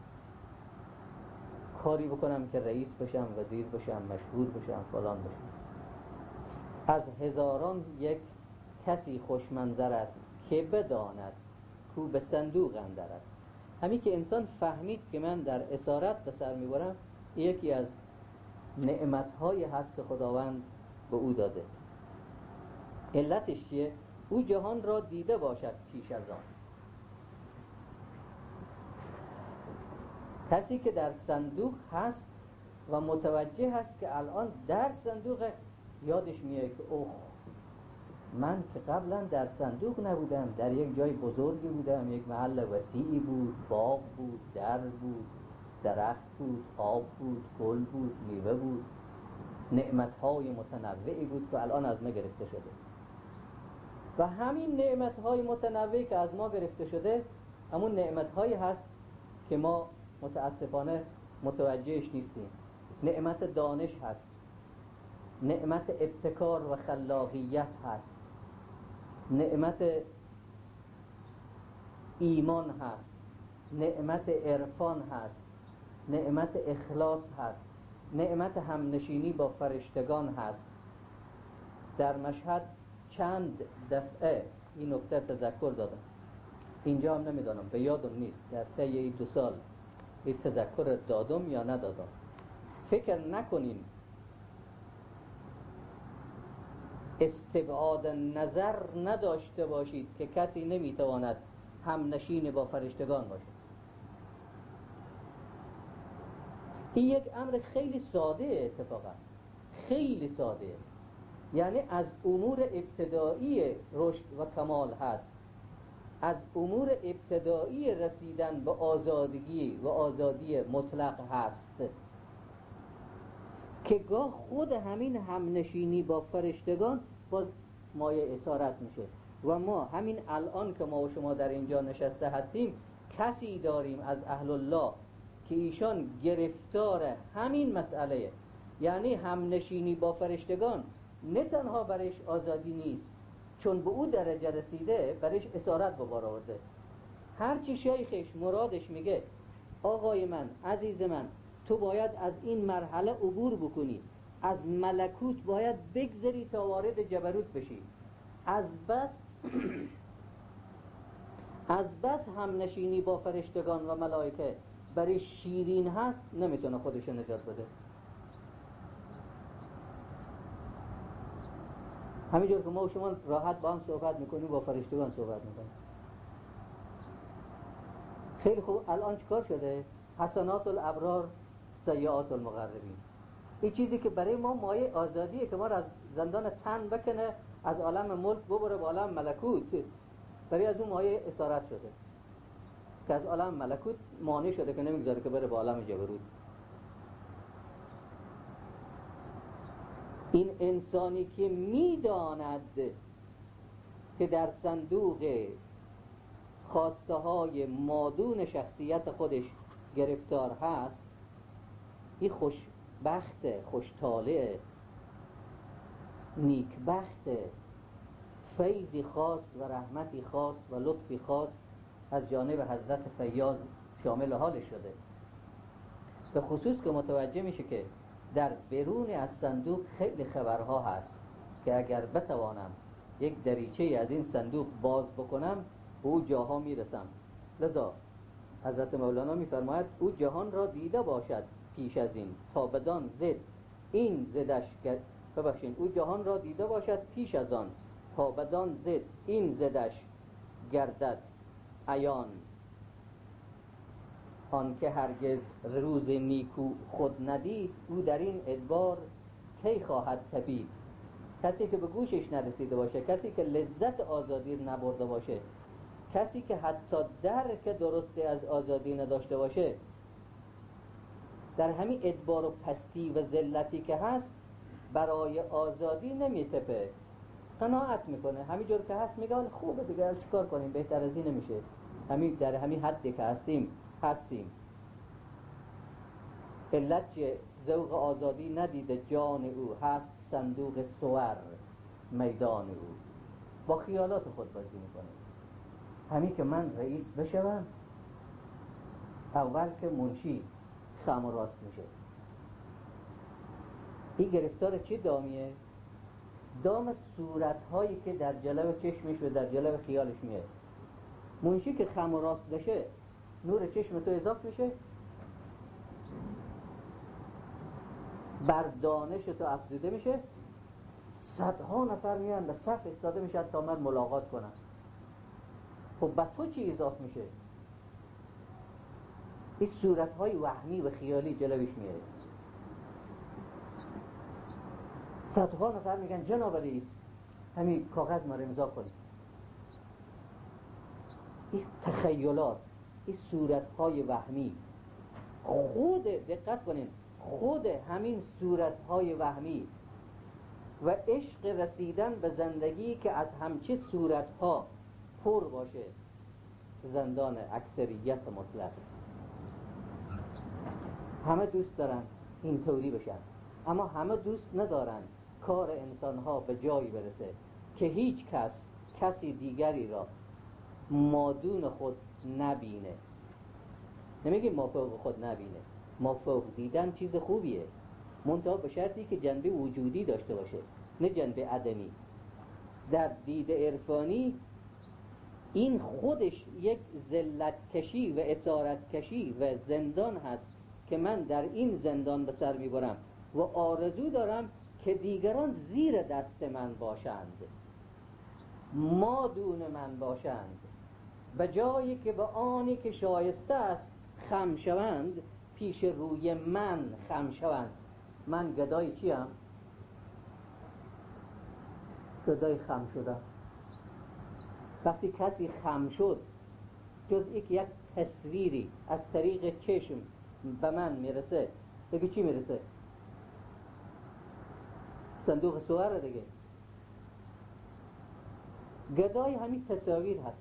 کاری بکنم که رئیس بشم، وزیر بشم، مشهور بشم، فلان بشم. از هزاران یک کسی خوشمنظر است که بداند کو به صندوق اندر است. همین که انسان فهمید که من در اسارت به سر میبرم، یکی از نعمت‌هایی هست که خداوند به او داده. علتش چیه؟ او جهان را دیده باشد پیش از آن. کسی که در صندوق هست و متوجه هست که الان در صندوق، یادش میاد که اوه من که قبلا در صندوق نبودم، در یک جای بزرگی بودم، یک محل وسیعی بود، باغ بود، در بود، درخت بود، آب بود، گل بود، میوه بود، نعمت‌های متنوعی بود که الان از ما گرفته شده. و همین نعمت‌های متنوعی که از ما گرفته شده همون نعمت‌هایی هست که ما متاسفانه متوجهش نیستیم. نعمت دانش هست، نعمت ابتکار و خلاقیت هست، نعمت ایمان هست، نعمت عرفان هست، نعمت اخلاص هست، نعمت همنشینی با فرشتگان هست. در مشهد چند دفعه این نکته تذکر دادم، اینجا هم نمیدانم، به یادم نیست در طی این دو سال این تذکر دادم یا ندادم. فکر نکنین استبعاد نظر نداشته باشید که کسی نمیتواند همنشین با فرشتگان باشد. این یک امر خیلی ساده، اتفاقا خیلی ساده، یعنی از امور ابتدایی رشد و کمال هست، از امور ابتدایی رسیدن به آزادگی و آزادی مطلق هست که گاه خود همین همنشینی با فرشتگان باز مایه اسارت میشه و ما همین الان که ما و شما در اینجا نشسته هستیم کسی داریم از اهل الله که ایشان گرفتار همین مسئله، یعنی هم نشینی با فرشتگان نه تنها برش آزادی نیست، چون به او درجه رسیده برش اسارت به بار آورده. هرچی شیخش مرادش میگه آقای من، عزیز من، تو باید از این مرحله عبور بکنی، از ملکوت باید بگذری تا وارد جبروت بشی. از بس از بس هم نشینی با فرشتگان و ملائکه برای شیرین هست، نمیتونه خودش نجات بده. همینجور که ما و شما راحت با هم صحبت میکنیم با فرشتگان صحبت میکنیم. خیلی خوب، الان چیکار شده؟ حسنات الابرار سیئات المقربین. این چیزی که برای ما مایه آزادیه که ما را از زندان تن بکنه، از عالم ملک ببره به عالم ملکوت، برای از اون مایه اسارت شده که از عالم ملکوت مانع شده که نمیگذاره که بره به عالم جبروت. این انسانی که میداند که در صندوق خواسته های مادون شخصیت خودش گرفتار هست، این خوشبخت، خوشطالع، نیکبخت، فیضی خاص و رحمتی خاص و لطفی خاص از جانب حضرت فیاض شامل حال شده. به خصوص که متوجه میشه که در بیرون از صندوق خیلی خبرها هست که اگر بتوانم یک دریچه از این صندوق باز بکنم به او جاها میرسم. لذا حضرت مولانا میفرماید او جهان را دیده باشد پیش از این تا بدان زد این زدش ببخشین او جهان را دیده باشد پیش از آن تا بدان زد این زدش گردد عیان. آن که هرگز روز نیکو خود ندید او در این ادبار کی خواهد تپید. کسی که به گوشش نرسیده باشه، کسی که لذت آزادی نبرده باشه، کسی که حتی درک درستی از آزادی نداشته باشه، در همین ادبار و پستی و ذلتی که هست برای آزادی نمیتپه، قناعت میکنه. همینجور که هست میگه خوبه دیگه، چیکار کنیم، بهتر از این نمیشه، همین در همین حدی که هستیم هستیم. علت چه؟ ذوق آزادی ندیده جان او، هست صندوق صور میدان او. با خیالات خود بازی میکنه. همین که من رئیس بشوم، اول که منشی خم و راست میشه. این گرفتار چه دامیه؟ دام صورت هایی که در جلو چشمش و در جلو خیالش میه. منشی که خم و راست بشه، نور چشم تو اضافه میشه، بر دانش تو افزوده میشه، صدها نفر میان به صف استاده میشه تا من ملاقات کنم. خب با تو چی اضافه میشه؟ این صورت های وهمی و خیالی جلوش میاره. صدها نفر میگن جناب رئیس همین کاغذ ما رو امضا کنید. این تخیلات، این صورت های وهمی، خود دقت کنین، خود همین صورت های وهمی و عشق رسیدن به زندگی که از همچه صورت ها پر باشه زندان اکثریت مطلق. همه دوست دارن این طوری بشن، اما همه دوست ندارن کار انسان ها به جایی برسه که هیچ کس کسی دیگری را مادون خود نبینه. نمیگیم ما فوق خود نبینه، ما فوق دیدن چیز خوبیه، منتها به شرطی که جنبه وجودی داشته باشه نه جنبه عدمی. در دید عرفانی این خودش یک ذلت کشی و اسارت کشی و زندان هست که من در این زندان به سر میبرم و آرزو دارم که دیگران زیر دست من باشند، مادون من باشند، به جایی که به آنی که شایسته است خم شوند پیش روی من خم شوند. من گدای چیم؟ گدای خم شدم. وقتی کسی خم شد جز یک یک تصویری از طریق چشم به من میرسه، دیگه چی میرسه؟ صندوق صور دیگه. گدای همین تصاویر هست.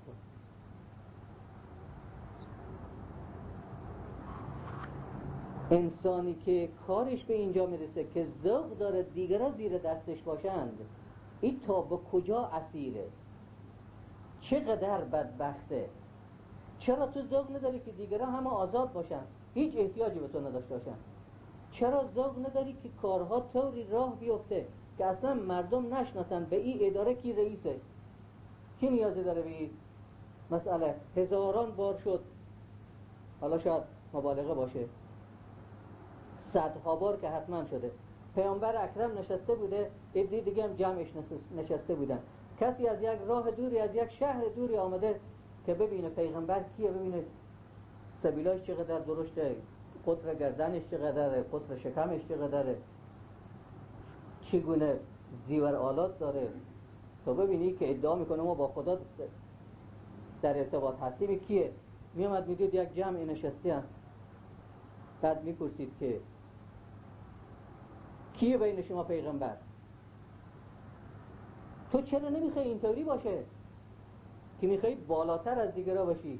انسانی که کارش به اینجا میرسه که ذوق داره دیگران زیر دستش باشند، این تا به کجا اسیره، چقدر بدبخته. چرا تو ذوق نداری که دیگران همه آزاد باشن، هیچ احتیاجی به تو نداشته باشن؟ چرا ذوق نداری که کارها طوری راه بیفته که اصلا مردم نشناسن به این اداره کی رئیسه؟ کی نیازی داره به این مسئله؟ هزاران بار شد، حالا شاید مبالغه باشه، صدها بار که حتما شده، پیامبر اکرم نشسته بوده، عده دیگه هم جمعش نشسته بودن، کسی از یک راه دوری، از یک شهر دوری آمده که ببینه پیغمبر کیه، ببینه سبیلاش چقدر درشته، قطر گردنش چقدره، قطر شکمش چقدره، چگونه زیور آلات داره، تو ببینی که ادعا میکنه ما با خدا در ارتباط هستیم، کیه؟ میامد میدید یک جمع نشستی هم، بعد میپرسید که کیه بین شما پیغمبر؟ تو چرا نمیخوای اینطوری باشه که میخوای بالاتر از دیگرها باشی؟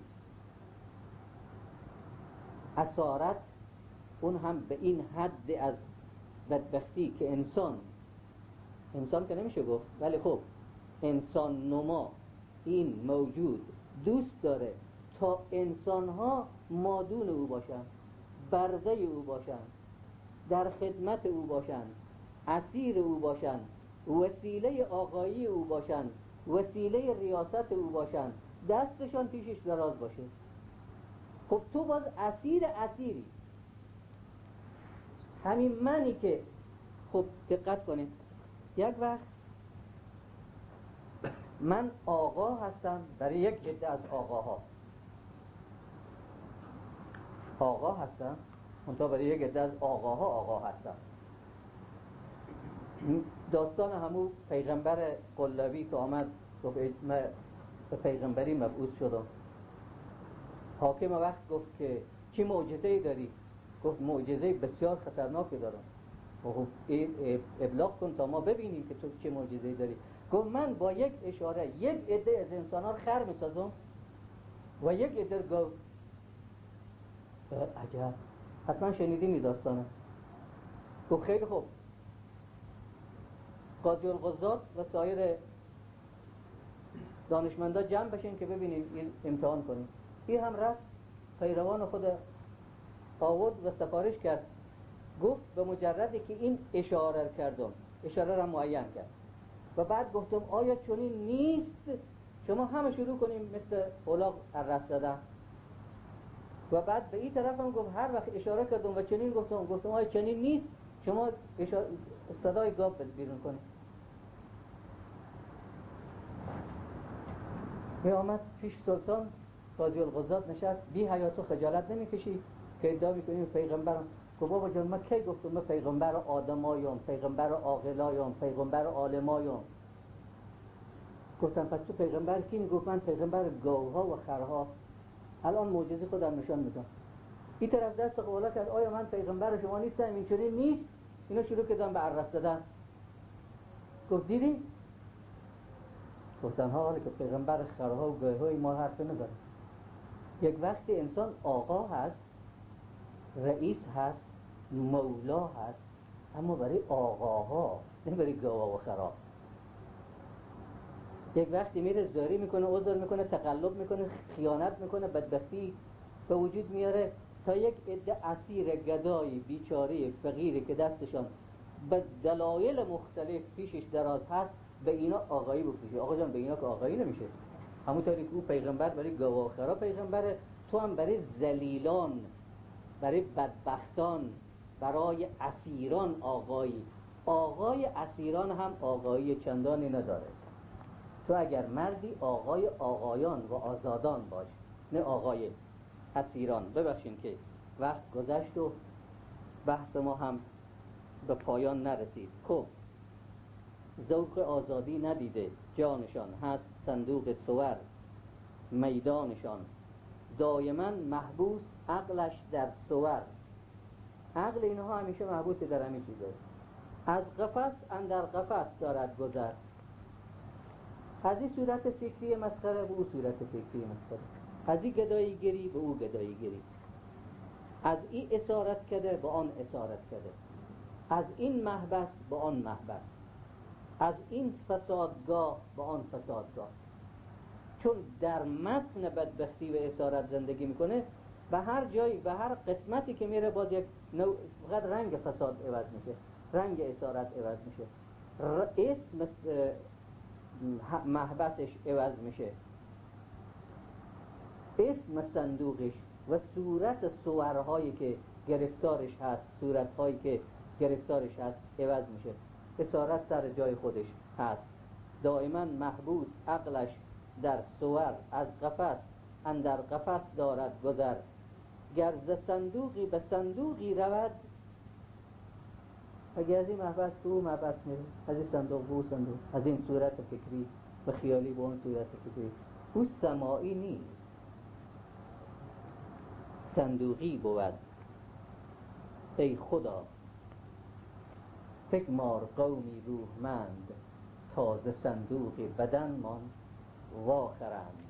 اسارت اون هم به این حد از بدبختی که انسان انسان که نمیشه گفت، ولی خب انسان نما این موجود دوست داره تا انسانها مادون او باشند، برده او باشند، در خدمت او باشند، اسیر او باشند، وسیله آقایی او باشند، وسیله ریاست او باشند، دستشان پیشش دراز باشه. خب تو باز اسیر اسیری. همین منی که خب دقت کنید، یک وقت من آقا هستم برای یک عده از آقاها، آقا هستم منتها برای یک عده از آقاها آقا هستم. داستان همون پیغمبر قلبی که آمد گفت من به پیغمبری مبعوث شدم، حاکم وقت گفت که چه معجزه‌ای داری؟ گفت معجزه بسیار خطرناکی دارم. گفت ابلاغ کن تا ما ببینیم که تو چه معجزه‌ای داری. گفت من با یک اشاره یک عده از انسان‌ها رو خر می‌سازم و یک عده گاو. عجب، حتما شنیدیم این داستانه. گفت خیلی خوب، قاضی القضات و سایر دانشمندا جمع بشین که ببینیم این امتحان کنیم. این هم رفت پیروان خود آورد و سفارش کرد. گفت به مجردی که این اشاره کردم، اشاره را معین کرد و بعد گفتم آیا چنین نیست؟ شما همه شروع کنیم مثل الاغ الرس زدن. و بعد به این طرف هم گفت هر وقت اشاره کردم و چنین گفتم گفتم آیا چنین نیست؟ شما اشاره صدای گاو بیرون کنید. می آمد پیش سلطان، قاضی القضات نشست، بی حیاتو خجالت نمیکشی که ادعا میکنیم پیغمبرم؟ گفت بابا جان من کی گفتم من پیغمبر آدمایم، پیغمبر عاقلایم، پیغمبر عالمایم؟ گفتم پس تو پیغمبر کی؟ گفت من پیغمبر گاوها و خرها. الان معجزه خودم نشان میدم. این طرف دست قبولا کرد، آیا من پیغمبر شما نیستم؟ این چنین نیست. اینا شروع کردن به عرض دادن. گفت دیدی؟ گفتن ها، حالا که پیغمبر خرها و گاوهای ما حرف نداره. یک وقتی انسان آقا هست، رئیس هست، مولا هست، اما برای آقاها نه برای گاوا و خرا. یک وقتی میره زاری میکنه، عذر میکنه، تقلب میکنه، خیانت میکنه، بدبختی به وجود میاره تا یک عده اسیر گدای بیچاره فقیری که دستشان به دلایل مختلف پیشش دراز هست به اینا آقایی بکشه. آقا جان به اینا که آقایی نمیشه. همونطوری که او پیغمبر برای گاوا و خرا پیغمبره، تو هم برای ذلیلان، برای بدبختان، برای اسیران آقایی. آقای اسیران هم آقایی چندانی نداره. تو اگر مردی آقای آقایان و آزادان باش، نه آقای اسیران. ببخشین که وقت گذشت و بحث ما هم به پایان نرسید. خب ذوق آزادی ندیده جانشان، هست صندوق صور میدانشان، دائما محبوس عقلش در صور. عقل اینها همیشه محبوس در همین چیزه. از قفس اندر قفس دارد گذر، از این صورت فکری مسخره به او صورت فکری مسخره، از این گدایی گری به او گدایی گری، از این اسارت کرده به آن اسارت کرده، از این محبس به آن محبس، از این فسادگاه به آن فسادگاه. چون در متن بدبختی و اسارت زندگی میکنه، به هر جایی به هر قسمتی که میره باز یک نوع فقط رنگ فساد عوض میشه، رنگ اسارت عوض میشه، اسم محبسش عوض میشه، اسم صندوقش و صورت صورهایی که گرفتارش هست، صورتهایی که گرفتارش هست عوض میشه. اسارت سر جای خودش هست، دائما محبوس عقلش در صور، از قفس اندر قفس دارد گذر، گر ز صندوقی به صندوقی رود، اگر از این محبس به او محبس میره، از این صندوق به او صندوق، از این صورت فکری و خیالی به اون صورت فکری. او سماعی نیست، صندوقی بود. ای خدا فکر مار قومی روحمند، تازه صندوق بدن مان واخرند.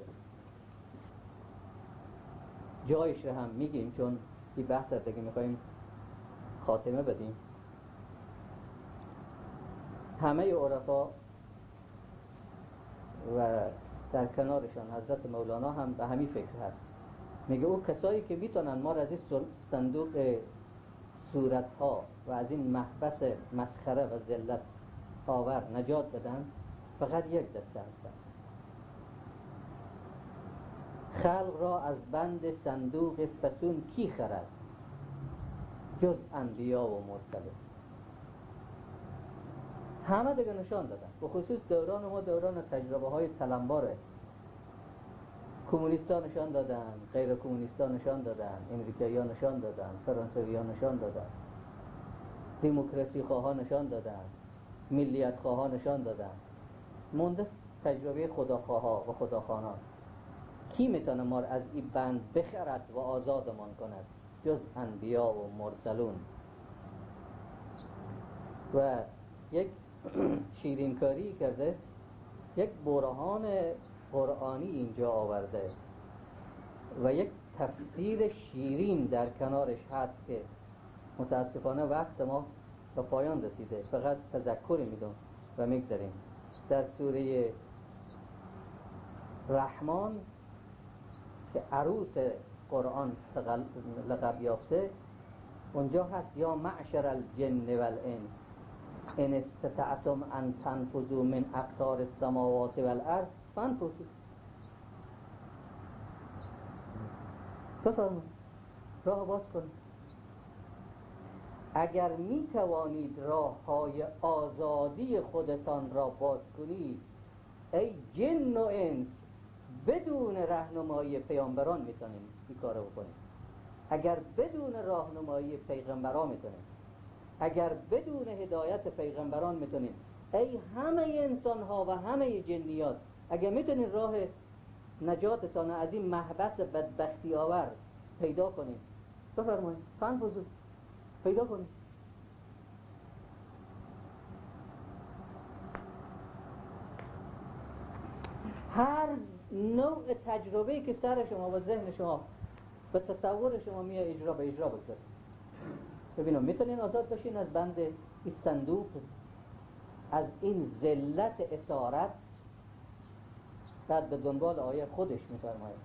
جایش رو هم میگیم چون این بحث رو دیگه میخواییم خاتمه بدیم. همه عرفا و در کنارشان حضرت مولانا هم به همین فکر هست. میگه او کسایی که میتونن ما را از این صندوق صورت ها و از این محبس مسخره و ذلت آور نجات بدن، فقط یک دسته هستن. خلق را از بند صندوق فسون کی خرد، جز انبیا و مرسلین. همه دیگه نشان دادن، به خصوص دوران ما دوران تجربه های تلمباره. کمونیستا نشان دادن، غیر کمونیستا نشان دادن، امریکایی ها نشان دادن، فرانسوی ها نشان دادن، دموکراسی خواه ها نشان دادن، ملیت خواه ها نشان دادن، مونده تجربه خداخواه ها و خداخوانان. کی میتونه ما از این بند بخرد و آزادمان کند جز انبیا و مرسلون. و یک شیرینکاری کرده، یک برهان قرآنی اینجا آورده و یک تفسیر شیرین در کنارش هست که متاسفانه وقت ما به پایان رسیده، فقط تذکری میدم و میگذاریم. در سوره رحمان که عروس قرآن لقب یافته، اونجا هست یا معشر الجن والانس ان استطعتم ان تنفذوا من اقطار السماوات والارض فانفذوا. بفرمایید راه باز کنید. اگر می توانید راه های آزادی خودتان را باز کنید، ای جن و انس، بدون راهنمایی پیامبران میتونید این کارو بکنید. اگر بدون راهنمایی پیغمبران میتونید، اگر بدون هدایت پیغمبران میتونید، ای همه انسان ها و همه جنیات، اگر میتونید راه نجاتتان از این محبس بدبختی آور پیدا کنید، بفرمایید فانفذوا، پیدا کنید. هر نوع تجربه‌ای که سر شما و ذهن شما و تصور شما میاد اجرا به اجرا بگذارید. ببینم میتونین آزاد بشین از بند این صندوق، از این ذلت اسارت. بعد به دنبال آیه خودش میفرماید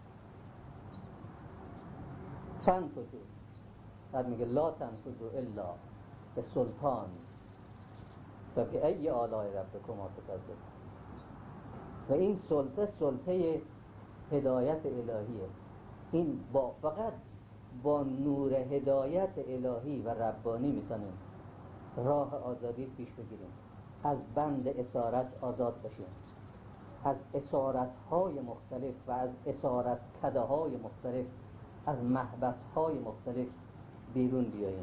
فانفذوا، بعد میگه لا تنفذوا الا به سلطان و به ای آلاء ربکما تکذبون. و این سلطه سلطه هدایت الهیه. این با فقط با نور هدایت الهی و ربانی میتونیم راه آزادی پیش بگیریم، از بند اسارت آزاد بشیم، از اسارت های مختلف و از اسارت کده های مختلف، از محبس های مختلف بیرون بیاییم.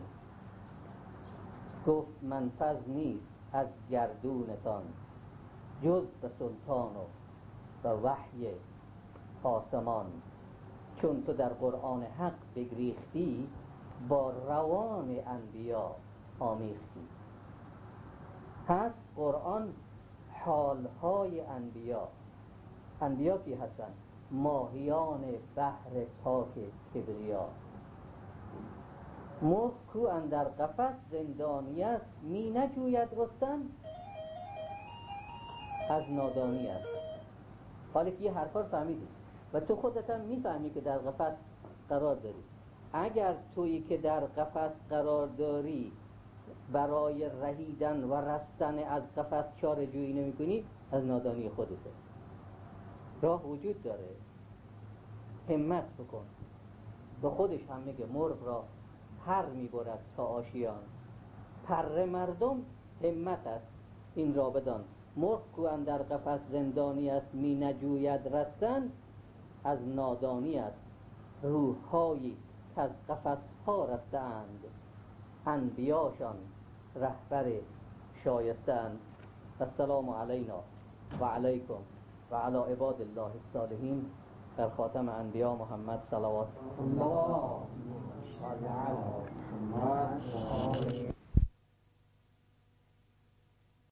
گفت منفذ نیست از گردونتان جز به سلطان و به وحی آسمان. چون تو در قرآن حق بگریختی، با روان انبیا آمیختی. هست قرآن حالهای انبیا، انبیا کی هستن؟ ماهیان بحر پاک کبریا. مرغ کو اندر قفس زندانی است، می نجوید رستن، از نادانی است. حالا که یه حرفا رو فهمیدی و تو خودت هم میفهمی که در قفس قرار داری. اگر تویی که در قفس قرار داری برای رهیدن و رستن از قفس چاره جویی نمی کنی، از نادانی خودته. راه وجود داره، همت بکن. به خودش هم میگه مرغ را پر میبرد تا آشیان، پر مردم همت است این را بدان. مرغ کو اندر قفس زندانی است، می نجوید رستن، از نادانی است. روح‌هایی که از قفس ها رستند، انبیاشان رهبر شایستند. السلام علینا و علیکم و علی عباد الله الصالحین. در خاتم انبیا محمد صلوات الله.